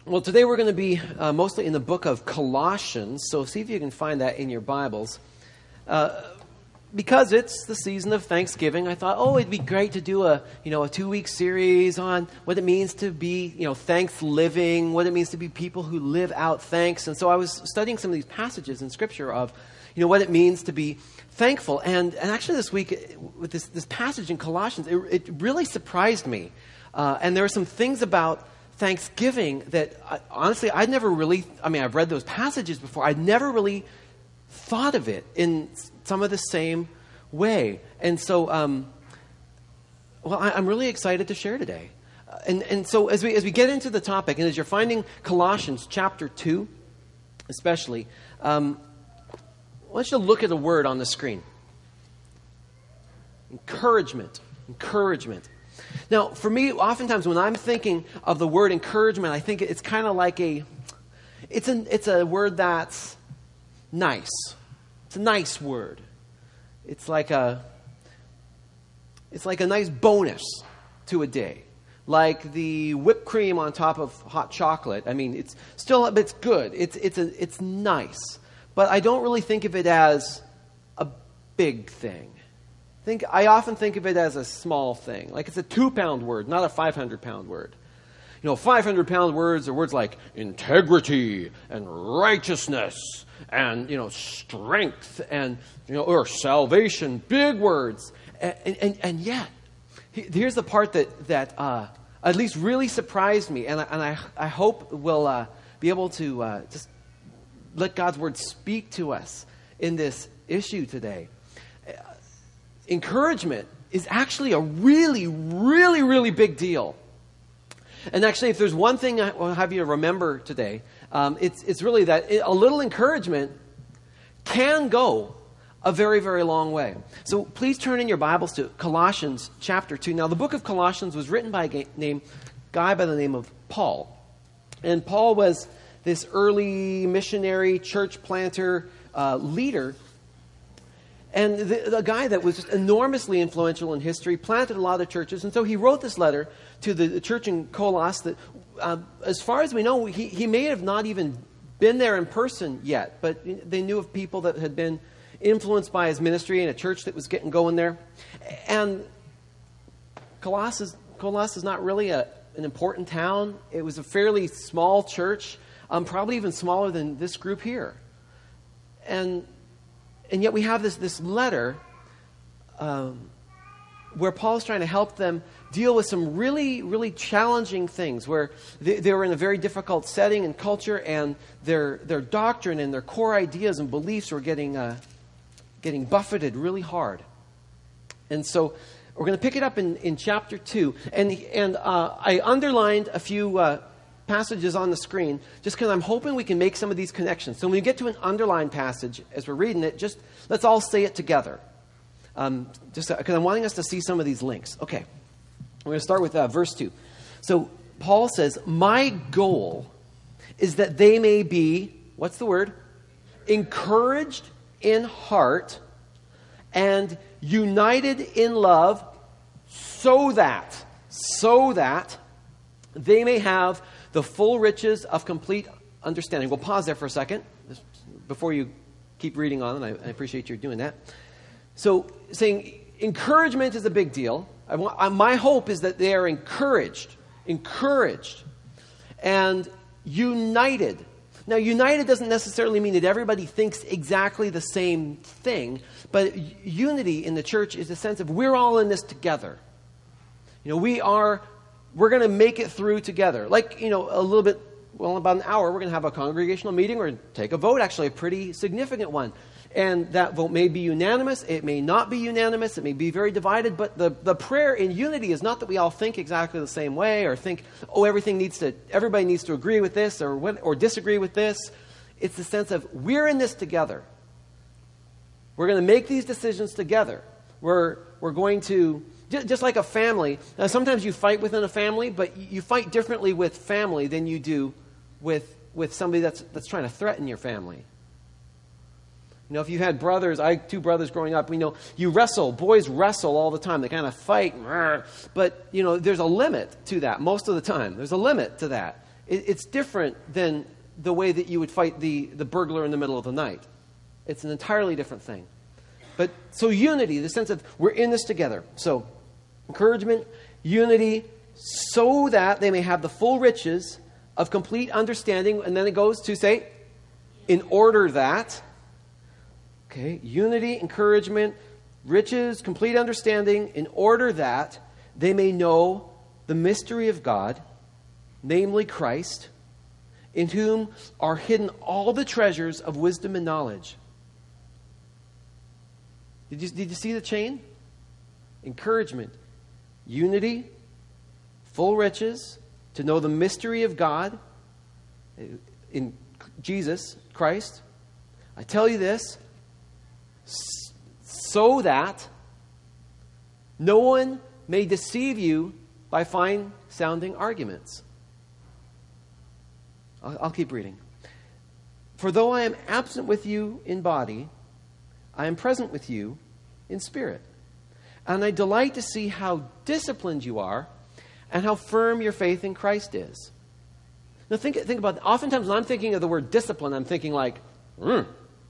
Well, today we're going to be mostly in the book of Colossians, so see if you can find that in your Bibles. Because it's the season of Thanksgiving, I thought, it'd be great to do a 2-week series on what it means to be, thanks living, what it means to be people who live out thanks. And so I was studying some of these passages in Scripture of, what it means to be thankful. And actually this week, with this passage in Colossians, it really surprised me. And there are some things about Thanksgiving that, honestly, I've read those passages before. I'd never really thought of it in some of the same way. And so, I'm really excited to share today. And so as we get into the topic, and as you're finding Colossians chapter 2, especially, I want you to look at the word on the screen. Encouragement. Now, for me, oftentimes when I'm thinking of the word encouragement, I think it's kind of like it's a word that's nice. It's a nice word. It's like a nice bonus to a day. Like the whipped cream on top of hot chocolate. I mean, it's good. It's nice. But I don't really think of it as a big thing. I often think of it as a small thing. Like it's a 2-pound word, not a 500-pound word. 500-pound words are words like integrity and righteousness and, strength and, or salvation, big words. And yet, here's the part that at least really surprised me. And I hope we'll be able to just let God's word speak to us in this issue today. Encouragement is actually a really, really, really big deal. And actually, if there's one thing I will have you remember today, it's really that a little encouragement can go a very, very long way. So please turn in your Bibles to Colossians chapter 2. Now, the book of Colossians was written by a guy by the name of Paul. And Paul was this early missionary, church planter, leader. And the guy that was just enormously influential in history, planted a lot of churches. And so he wrote this letter to the church in Colossus that, as far as we know, he may have not even been there in person yet. But they knew of people that had been influenced by his ministry and a church that was getting going there. And Colossus is not really an important town. It was a fairly small church, probably even smaller than this group here. And yet we have this letter where Paul's trying to help them deal with some really, really challenging things where they were in a very difficult setting and culture, and their doctrine and their core ideas and beliefs were getting buffeted really hard. And so we're going to pick it up in chapter 2. And I underlined a few passages on the screen just because I'm hoping we can make some of these connections. So when we get to an underlined passage as we're reading it, just let's all say it together. Just because I'm wanting us to see some of these links. Okay, we're going to start with verse 2. So Paul says, "My goal is that they may be," what's the word? "Encouraged in heart and united in love, so that they may have the full riches of complete understanding." We'll pause there for a second before you keep reading on, and I appreciate you doing that. So saying encouragement is a big deal. My hope is that they are encouraged, and united. Now, united doesn't necessarily mean that everybody thinks exactly the same thing, but unity in the church is a sense of we're all in this together. We're going to make it through together. Like, about an hour, we're going to have a congregational meeting or take a vote, actually a pretty significant one. And that vote may be unanimous. It may not be unanimous. It may be very divided. But the prayer in unity is not that we all think exactly the same way or think, everybody needs to agree with this or disagree with this. It's the sense of we're in this together. We're going to make these decisions together. We're going to, just like a family. Now, sometimes you fight within a family, but you fight differently with family than you do with somebody that's trying to threaten your family. If you had brothers, I had 2 brothers growing up, you wrestle. Boys wrestle all the time. They kind of fight. But, there's a limit to that most of the time. There's a limit to that. It's different than the way that you would fight the burglar in the middle of the night. It's an entirely different thing. But so unity, the sense of we're in this together. So encouragement, unity, so that they may have the full riches of complete understanding. And then it goes to say, in order that, okay, unity, encouragement, riches, complete understanding, in order that they may know the mystery of God, namely Christ, in whom are hidden all the treasures of wisdom and knowledge. Did you see the chain? Encouragement, unity, full riches, to know the mystery of God in Jesus Christ. I tell you this, so that no one may deceive you by fine-sounding arguments. I'll keep reading. For though I am absent with you in body, I am present with you in spirit. And I delight to see how disciplined you are and how firm your faith in Christ is. Now think about it. Oftentimes when I'm thinking of the word discipline, I'm thinking like, You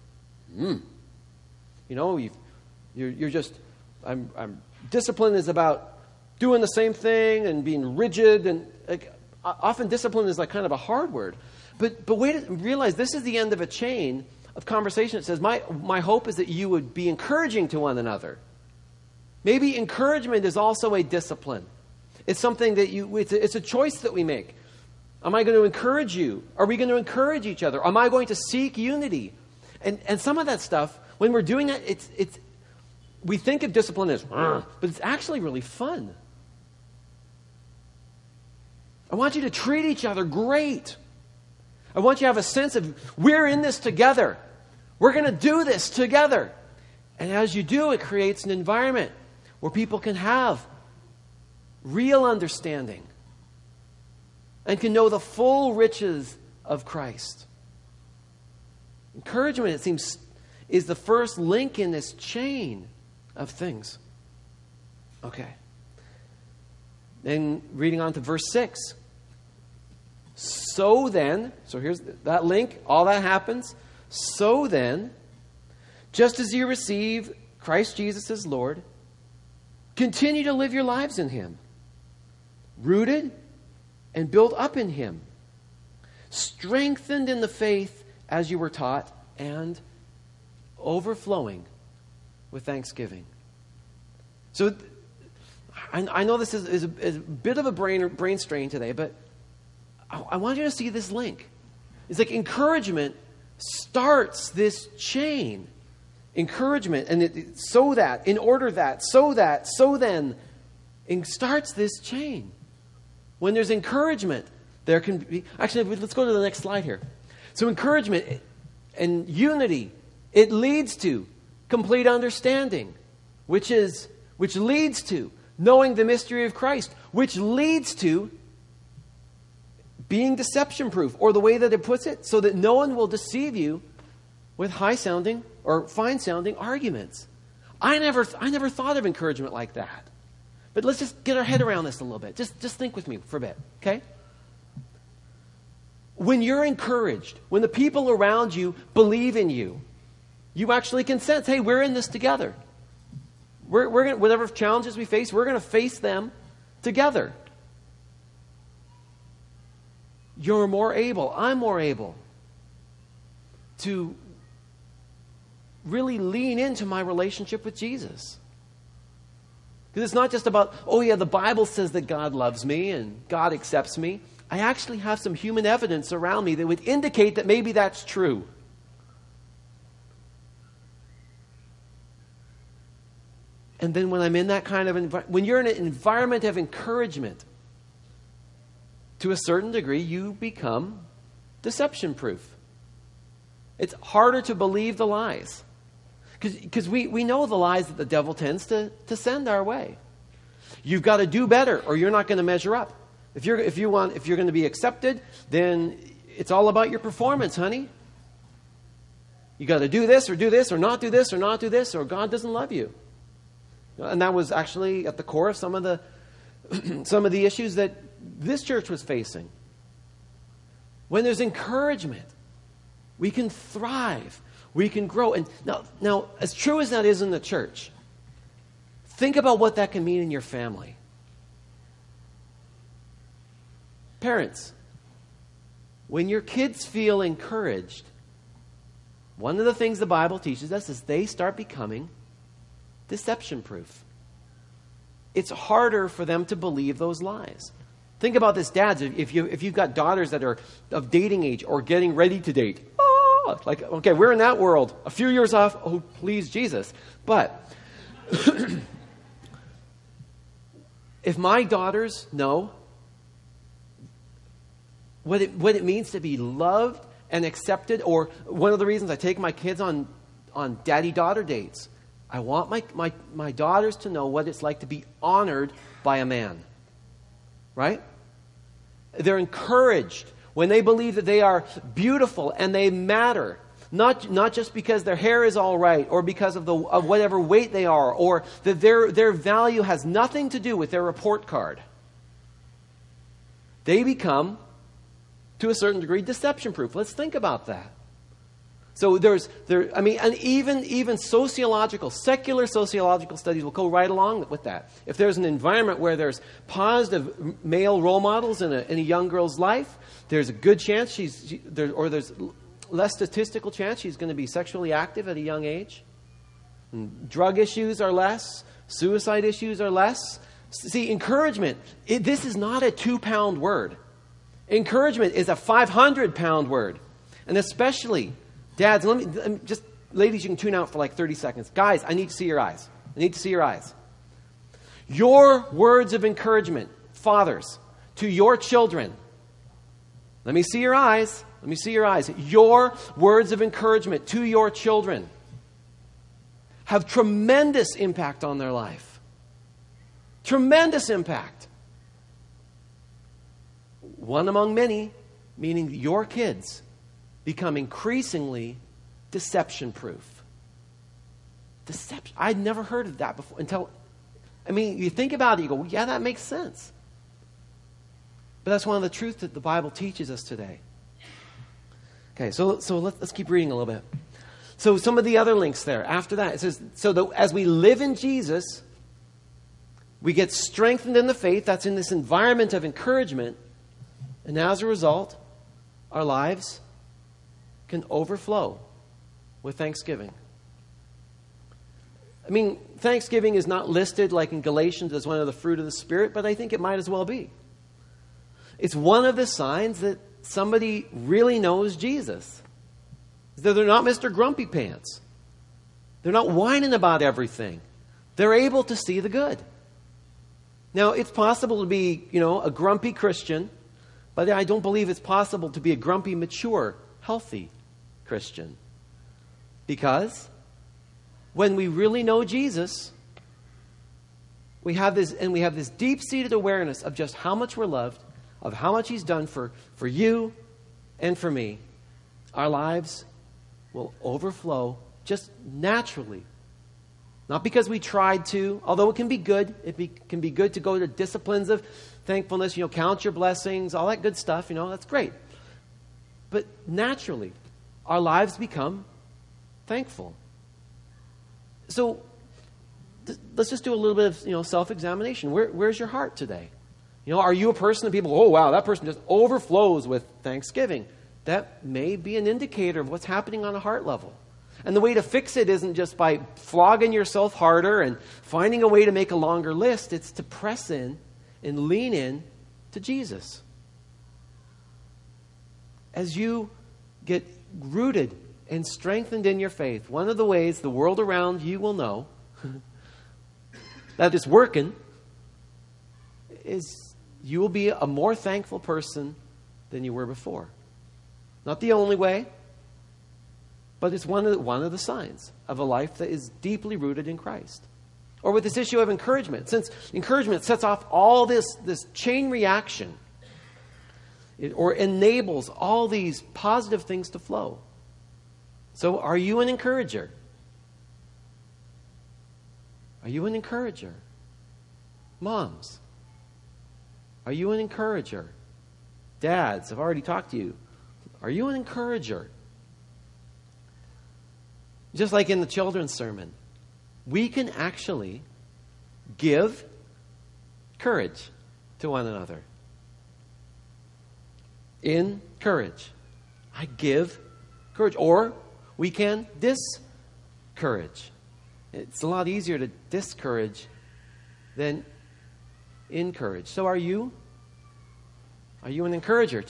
know, you're just, I'm discipline is about doing the same thing and being rigid, and like, often discipline is like kind of a hard word. But realize this is the end of a chain of conversation. It says, my hope is that you would be encouraging to one another. Maybe encouragement is also a discipline. It's something that it's a choice that we make. Am I going to encourage you? Are we going to encourage each other? Am I going to seek unity? And some of that stuff, when we're doing that, we think of discipline as, but it's actually really fun. I want you to treat each other great. I want you to have a sense of, we're in this together. We're going to do this together. And as you do, it creates an environment where people can have real understanding and can know the full riches of Christ. Encouragement, it seems, is the first link in this chain of things. Okay. Then reading on to verse 6. So here's that link, all that happens. So then, just as you receive Christ Jesus as Lord, continue to live your lives in Him, rooted and built up in Him, strengthened in the faith as you were taught, and overflowing with thanksgiving. So I know this is a bit of a brain strain today, but I want you to see this link. It's like encouragement starts this chain. Encouragement, and so that, in order that, so then, it starts this chain. When there's encouragement, there can be... Actually, let's go to the next slide here. So encouragement and unity, it leads to complete understanding, which leads to knowing the mystery of Christ, which leads to being deception-proof, or the way that it puts it, so that no one will deceive you with high-sounding or fine-sounding arguments. I never thought of encouragement like that. But let's just get our head around this a little bit. Just think with me for a bit, okay? When you're encouraged, when the people around you believe in you, you actually can sense, hey, we're in this together. We're gonna, whatever challenges we face, we're going to face them together. You're more able, I'm more able to really lean into my relationship with Jesus. Because it's not just about, oh yeah, the Bible says that God loves me and God accepts me. I actually have some human evidence around me that would indicate that maybe that's true. And then when I'm in that kind of when you're in an environment of encouragement, to a certain degree, you become deception-proof. It's harder to believe the lies. Because we know the lies that the devil tends to send our way. You've got to do better or you're not going to measure up. If you're going to be accepted, then it's all about your performance, honey. You got to do this or not do this or not do this, or God doesn't love you. And that was actually at the core of some of the issues that this church was facing. When there's encouragement, we can thrive. We can grow. And now, as true as that is in the church, think about what that can mean in your family. Parents, when your kids feel encouraged, one of the things the Bible teaches us is they start becoming deception-proof. It's harder for them to believe those lies. Think about this, dads. If you've got daughters that are of dating age or getting ready to date, like, okay, we're in that world. A few years off, oh, please, Jesus. But if my daughters know what it means to be loved and accepted, or one of the reasons I take my kids on daddy-daughter dates, I want my daughters to know what it's like to be honored by a man. Right? They're encouraged when they believe that they are beautiful and they matter. Not just because their hair is all right or because of whatever weight they are, or that their value has nothing to do with their report card. They become, to a certain degree, deception-proof. Let's think about that. So and even secular sociological studies will go right along with that. If there's an environment where there's positive male role models in a young girl's life, there's a good chance there's less statistical chance she's going to be sexually active at a young age. And drug issues are less. Suicide issues are less. See, encouragement, this is not a 2-pound word. Encouragement is a 500-pound word. And especially, dads, ladies, you can tune out for like 30 seconds. Guys, I need to see your eyes. I need to see your eyes. Your words of encouragement, fathers, to your children. Let me see your eyes. Let me see your eyes. Your words of encouragement to your children have tremendous impact on their life. Tremendous impact. One among many, meaning your kids become increasingly deception-proof. Deception. I'd never heard of that before you think about it, you go, well, yeah, that makes sense. But that's one of the truths that the Bible teaches us today. Okay, so let's keep reading a little bit. So some of the other links there. After that, it says, as we live in Jesus, we get strengthened in the faith. That's in this environment of encouragement. And as a result, our lives can overflow with thanksgiving. Thanksgiving is not listed like in Galatians as one of the fruit of the Spirit, but I think it might as well be. It's one of the signs that somebody really knows Jesus. They're not Mr. Grumpy Pants. They're not whining about everything. They're able to see the good. Now, it's possible to be, a grumpy Christian, but I don't believe it's possible to be a grumpy, mature, healthy Christian. Because when we really know Jesus, we have this deep-seated awareness of just how much we're loved, of how much He's done for you and for me. Our lives will overflow just naturally. Not because we tried to, although it can be good. It can be good to go to disciplines of thankfulness, count your blessings, all that good stuff, that's great. But naturally, our lives become thankful. So let's just do a little bit of self-examination. Where's your heart today? Are you a person that people, oh wow, that person just overflows with thanksgiving? That may be an indicator of what's happening on a heart level. And the way to fix it isn't just by flogging yourself harder and finding a way to make a longer list. It's to press in and lean in to Jesus. As you get rooted and strengthened in your faith, one of the ways the world around you will know that it's working is you will be a more thankful person than you were before. Not the only way, but it's one of the signs of a life that is deeply rooted in Christ. Or with this issue of encouragement, since encouragement sets off all this chain reaction, or enables all these positive things to flow. So are you an encourager? Are you an encourager? Moms, are you an encourager? Dads, I've already talked to you. Are you an encourager? Just like in the children's sermon, we can actually give courage to one another. Encourage. I give courage. Or we can discourage. It's a lot easier to discourage than encourage. So are you? Are you an encourager?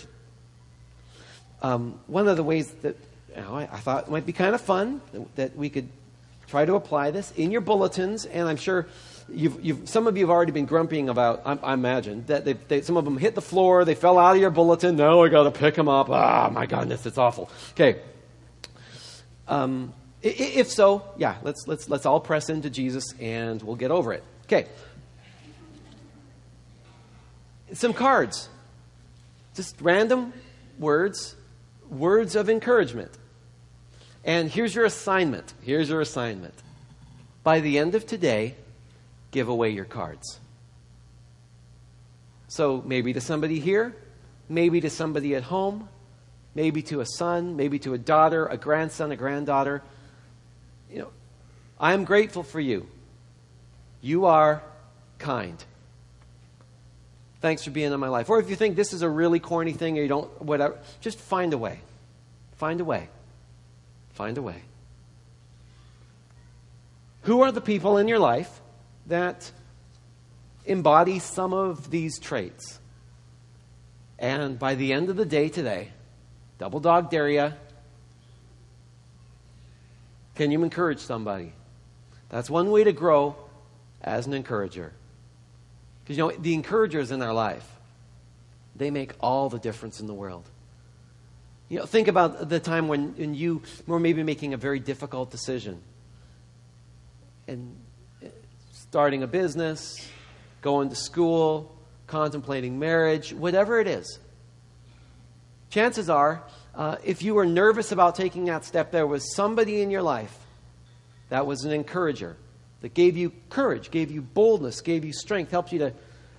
One of the ways that I thought might be kind of fun that we could try to apply this in your bulletins, and I'm sure some of you have already been grumpying about. I imagine that some of them hit the floor, they fell out of your bulletin. Now I got to pick them up. Ah, my goodness, it's awful. Okay. If so, yeah, let's all press into Jesus, and we'll get over it. Okay. Some cards, just random words of encouragement. And here's your assignment. By the end of today, give away your cards. So maybe to somebody here, maybe to somebody at home, maybe to a son, maybe to a daughter, a grandson, a granddaughter. I'm grateful for you. You are kind. Thanks for being in my life. Or if you think this is a really corny thing or you don't, whatever, just find a way. Find a way. Find a way. Who are the people in your life that embody some of these traits? And by the end of the day today, double dog dare ya, can you encourage somebody? That's one way to grow as an encourager. Because the encouragers in our life, they make all the difference in the world. Think about the time when you were maybe making a very difficult decision. And starting a business, going to school, contemplating marriage, whatever it is. Chances are, if you were nervous about taking that step, there was somebody in your life that was an encourager, that gave you courage, gave you boldness, gave you strength, helped you to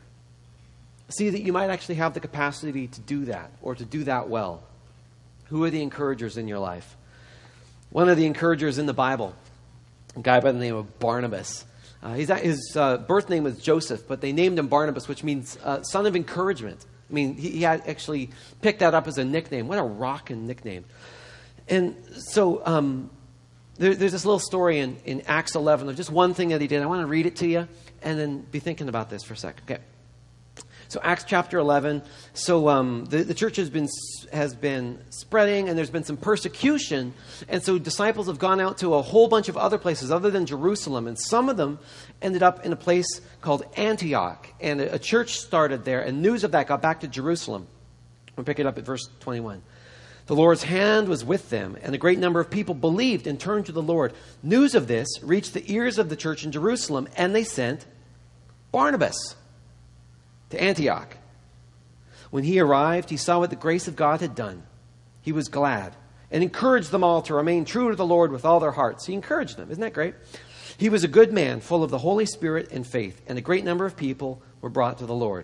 see that you might actually have the capacity to do that, or to do that well. Who are the encouragers in your life? One of the encouragers in the Bible, a guy by the name of Barnabas. His birth name was Joseph, but they named him Barnabas, which means son of encouragement. I mean, he had actually picked that up as a nickname. What a rockin' nickname. And so there's this little story in Acts 11 of just one thing that he did. I want to read it to you and then be thinking about this for a second. Okay. So Acts chapter 11. So the church has been spreading, and there's been some persecution. And so disciples have gone out to a whole bunch of other places other than Jerusalem. And some of them ended up in a place called Antioch. And a church started there, and news of that got back to Jerusalem. We'll pick it up at verse 21. The Lord's hand was with them, and a great number of people believed and turned to the Lord. News of this reached the ears of the church in Jerusalem, and they sent Barnabas to Antioch. When he arrived, he saw what the grace of God had done. He was glad and encouraged them all to remain true to the Lord with all their hearts. He encouraged them. Isn't that great? He was a good man, full of the Holy Spirit and faith, and a great number of people were brought to the Lord.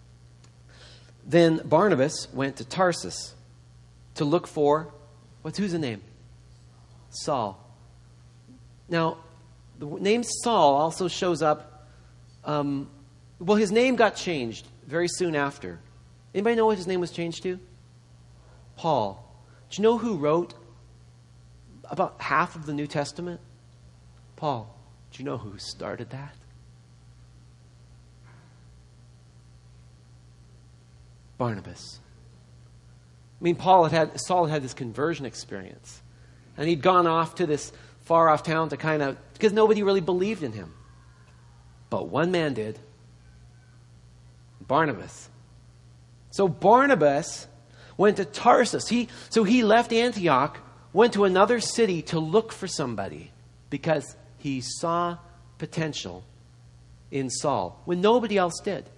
Then Barnabas went to Tarsus to look for, who's the name? Saul. Now, the name Saul also shows up. Well, his name got changed very soon after. Anybody know what his name was changed to? Paul. Do you know who wrote about half of the New Testament? Paul. Do you know who started that? Barnabas. I mean, Saul had had this conversion experience. And he'd gone off to this far off town because nobody really believed in him. But one man did. Barnabas. So Barnabas went to Tarsus. He left Antioch, went to another city to look for somebody because he saw potential in Saul when nobody else did.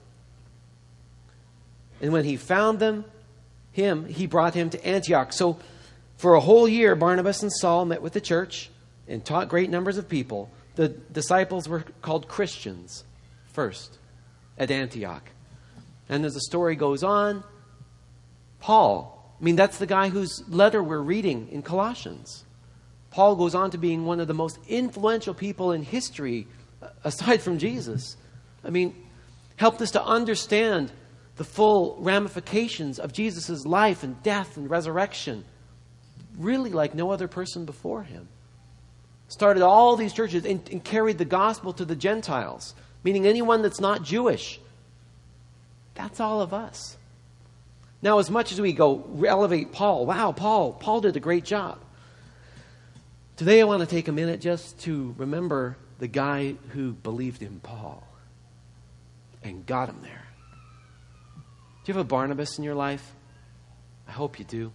And when he found him, he brought him to Antioch. So for a whole year, Barnabas and Saul met with the church and taught great numbers of people. The disciples were called Christians first at Antioch. And as the story goes on, Paul I mean, that's the guy whose letter we're reading in Colossians. Paul goes on to being one of the most influential people in history, aside from Jesus. I mean, helped us to understand the full ramifications of Jesus' life and death and resurrection, really like no other person before him. Started all these churches and carried the gospel to the Gentiles, meaning anyone that's not Jewish. That's all of us. Now, as much as we go elevate Paul, wow, Paul did a great job. Today I want to take a minute just to remember the guy who believed in Paul and got him there. Do you have a Barnabas in your life? I hope you do.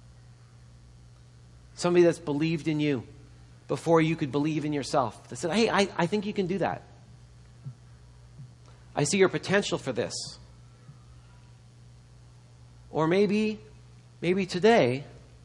Somebody that's believed in you before you could believe in yourself. That said, hey, I think you can do that. I see your potential for this. Or maybe today,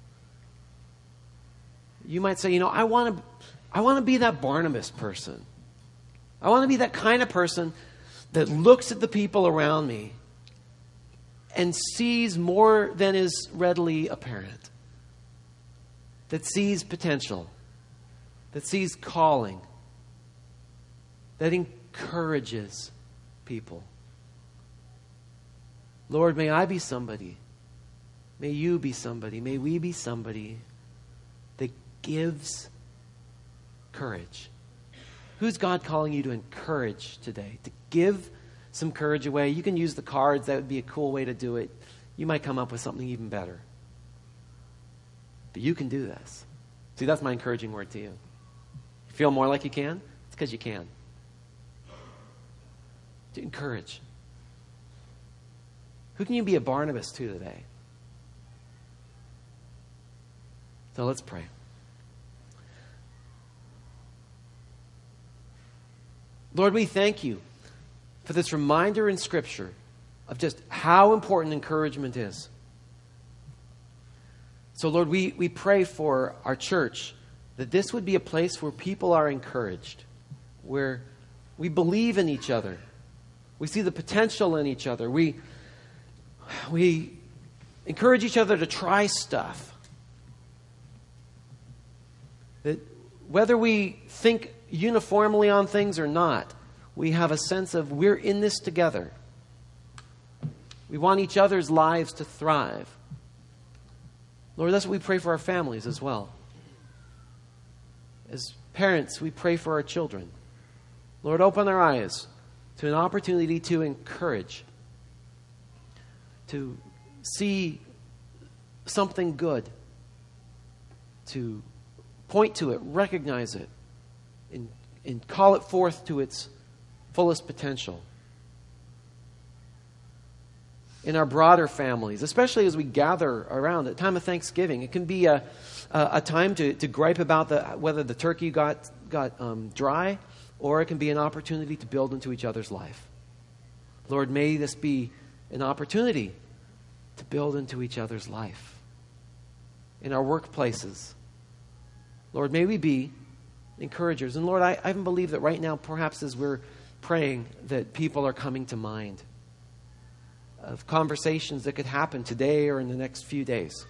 you might say, I want to be that Barnabas person. I want to be that kind of person that looks at the people around me and sees more than is readily apparent. That sees potential. That sees calling. That encourages people. Lord, may I be somebody. May you be somebody. May we be somebody that gives courage. Who's God calling you to encourage today? To give some courage away. You can use the cards. That would be a cool way to do it. You might come up with something even better. But you can do this. See, that's my encouraging word to you. You feel more like you can? It's because you can. To encourage. Who can you be a Barnabas to today? So let's pray. Lord, we thank you for this reminder in Scripture of just how important encouragement is. So, Lord, we pray for our church that this would be a place where people are encouraged, where we believe in each other. We see the potential in each other. We encourage each other to try stuff. That whether we think uniformly on things or not, we have a sense of we're in this together. We want each other's lives to thrive. Lord, that's what we pray for our families as well. As parents, we pray for our children. Lord, open our eyes to an opportunity to encourage, to see something good, to point to it, recognize it, and call it forth to its fullest potential. In our broader families, especially as we gather around at time of Thanksgiving, it can be a time to gripe about whether the turkey got dry, or it can be an opportunity to build into each other's life. Lord, may this be an opportunity to build into each other's life. In our workplaces, Lord, may we be encouragers. And Lord, I even believe that right now, perhaps as we're praying, that people are coming to mind of conversations that could happen today or in the next few days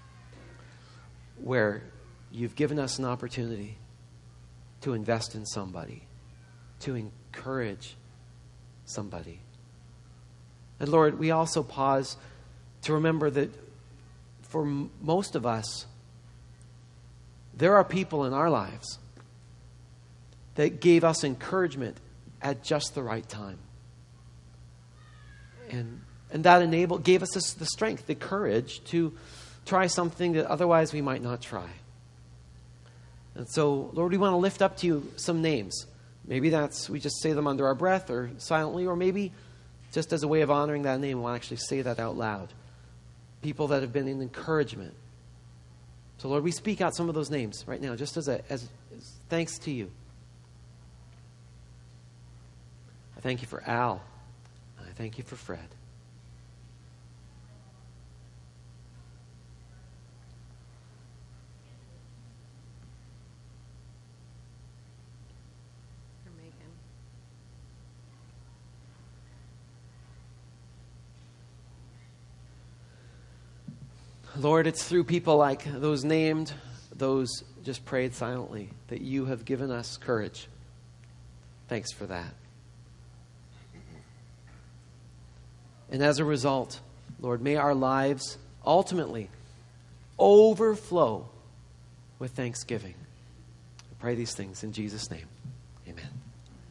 where you've given us an opportunity to invest in somebody, to encourage somebody. And Lord, we also pause to remember that for most of us, there are people in our lives that gave us encouragement at just the right time. And that gave us the strength, the courage to try something that otherwise we might not try. And so, Lord, we want to lift up to you some names. Maybe we just say them under our breath or silently, or maybe just as a way of honoring that name, we'll actually say that out loud. People that have been an encouragement. So, Lord, we speak out some of those names right now, just as thanks to you. I thank you for Al. I thank you for Fred. Lord, it's through people like those named, those just prayed silently, that you have given us courage. Thanks for that. And as a result, Lord, may our lives ultimately overflow with thanksgiving. I pray these things in Jesus' name.